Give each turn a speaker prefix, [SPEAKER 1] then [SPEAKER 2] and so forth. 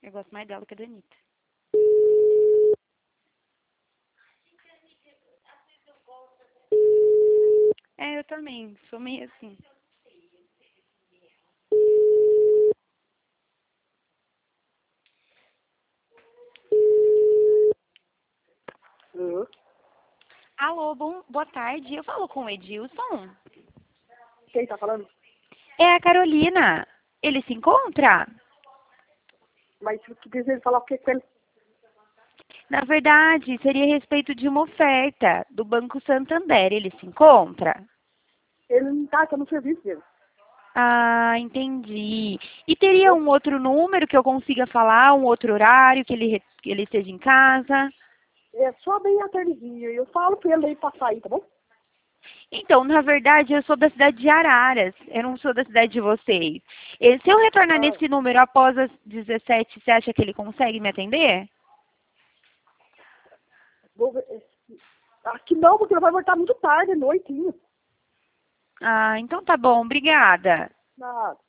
[SPEAKER 1] Eu gosto mais dela que a da Anitta. É, eu também. Sou meio assim. Alô, boa tarde. Eu falo com o Edilson?
[SPEAKER 2] Quem tá falando?
[SPEAKER 1] É a Carolina. Ele se encontra?
[SPEAKER 2] Mas tu deseja falar o que com ele?
[SPEAKER 1] Na verdade, seria a respeito de uma oferta do Banco Santander. Ele se encontra?
[SPEAKER 2] Ele não tá no serviço dele.
[SPEAKER 1] Ah, entendi. E teria um outro número que eu consiga falar, um outro horário que ele esteja em casa?
[SPEAKER 2] É só bem a tardezinha. Eu falo pra ele aí passar aí, tá bom?
[SPEAKER 1] Então, na verdade, eu sou da cidade de Araras. Eu não sou da cidade de vocês. E se eu retornar
[SPEAKER 2] Ah,
[SPEAKER 1] nesse número após as 17, você acha que ele consegue me atender?
[SPEAKER 2] vou ver. Aqui não, porque ele vai voltar muito tarde, noitinho.
[SPEAKER 1] Ah, então tá bom. Obrigada.
[SPEAKER 2] Nada.